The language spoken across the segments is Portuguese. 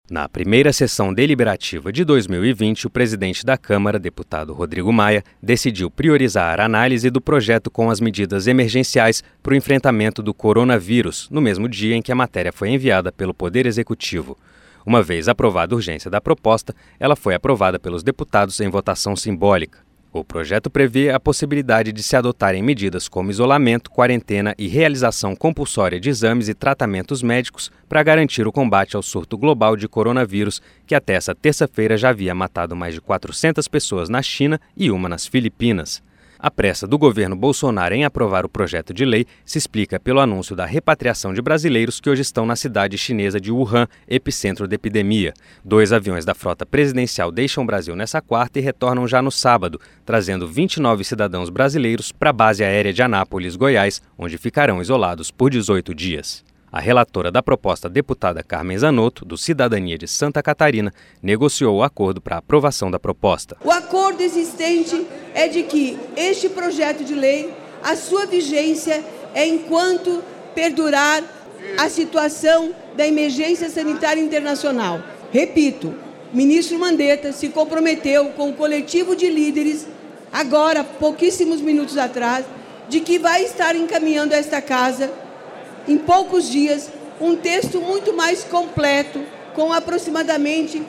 Na primeira sessão deliberativa de 2020, o presidente da Câmara, deputado Rodrigo Maia, decidiu priorizar a análise do projeto com as medidas emergenciais para o enfrentamento do coronavírus, no mesmo dia em que a matéria foi enviada pelo Poder Executivo. Uma vez aprovada a urgência da proposta, ela foi aprovada pelos deputados em votação simbólica. O projeto prevê a possibilidade de se adotarem medidas como isolamento, quarentena e realização compulsória de exames e tratamentos médicos para garantir o combate ao surto global de coronavírus, que até essa terça-feira já havia matado mais de 400 pessoas na China e uma nas Filipinas. A pressa do governo Bolsonaro em aprovar o projeto de lei se explica pelo anúncio da repatriação de brasileiros que hoje estão na cidade chinesa de Wuhan, epicentro da epidemia. 2 aviões da frota presidencial deixam o Brasil nessa quarta e retornam já no sábado, trazendo 29 cidadãos brasileiros para a base aérea de Anápolis, Goiás, onde ficarão isolados por 18 dias. A relatora da proposta, deputada Carmen Zanotto, do Cidadania de Santa Catarina, negociou o acordo para a aprovação da proposta. O acordo existente é de que este projeto de lei, a sua vigência é enquanto perdurar a situação da emergência sanitária internacional. Repito, o ministro Mandetta se comprometeu com o coletivo de líderes, agora, pouquíssimos minutos atrás, de que vai estar encaminhando a esta casa, em poucos dias, um texto muito mais completo, com aproximadamente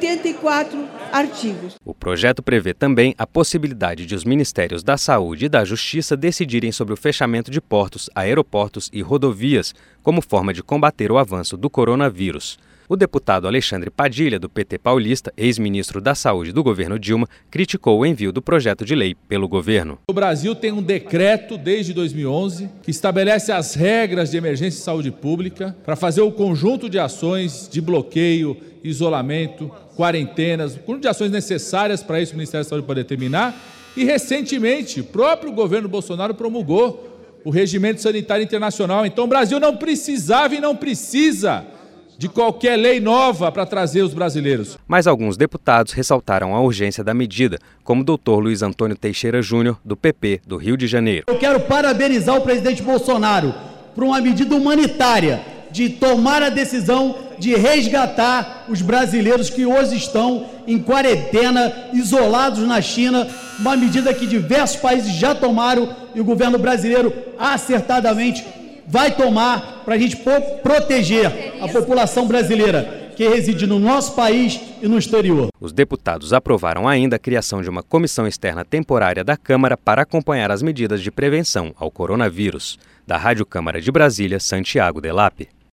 84 artigos. O projeto prevê também a possibilidade de os Ministérios da Saúde e da Justiça decidirem sobre o fechamento de portos, aeroportos e rodovias, como forma de combater o avanço do coronavírus. O deputado Alexandre Padilha, do PT paulista, ex-ministro da Saúde do governo Dilma, criticou o envio do projeto de lei pelo governo. O Brasil tem um decreto desde 2011 que estabelece as regras de emergência de saúde pública para fazer o conjunto de ações de bloqueio, isolamento, quarentenas, o conjunto de ações necessárias para isso o Ministério da Saúde pode determinar. E recentemente, o próprio governo Bolsonaro promulgou o Regimento Sanitário Internacional. Então o Brasil não precisava e não precisa de qualquer lei nova para trazer os brasileiros. Mas alguns deputados ressaltaram a urgência da medida, como o doutor Luiz Antônio Teixeira Júnior, do PP do Rio de Janeiro. Eu quero parabenizar o presidente Bolsonaro por uma medida humanitária de tomar a decisão de resgatar os brasileiros que hoje estão em quarentena, isolados na China, uma medida que diversos países já tomaram e o governo brasileiro acertadamente vai tomar para a gente proteger a população brasileira que reside no nosso país e no exterior. Os deputados aprovaram ainda a criação de uma comissão externa temporária da Câmara para acompanhar as medidas de prevenção ao coronavírus. Da Rádio Câmara de Brasília, Santiago Delap.